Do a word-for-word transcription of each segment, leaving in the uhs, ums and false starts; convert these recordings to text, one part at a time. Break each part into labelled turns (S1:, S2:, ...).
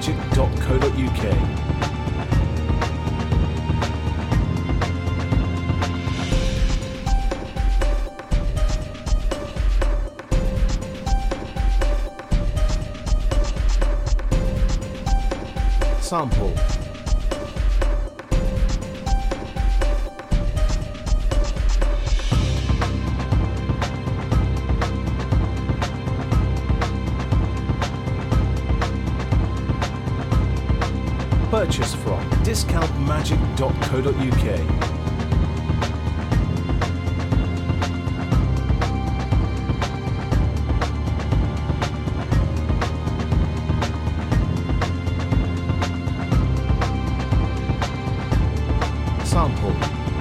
S1: magic dot co dot U K. Sample. Purchase from discount magic dot co dot U K. Sample.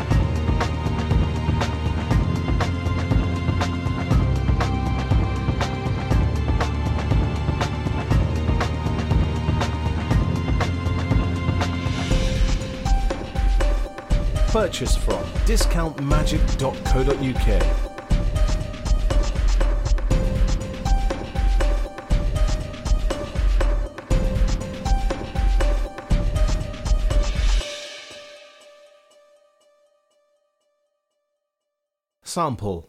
S1: Purchase from discount magic dot co dot U K. Sample.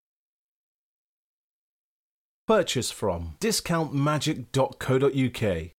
S1: Purchase from discount magic dot co dot U K.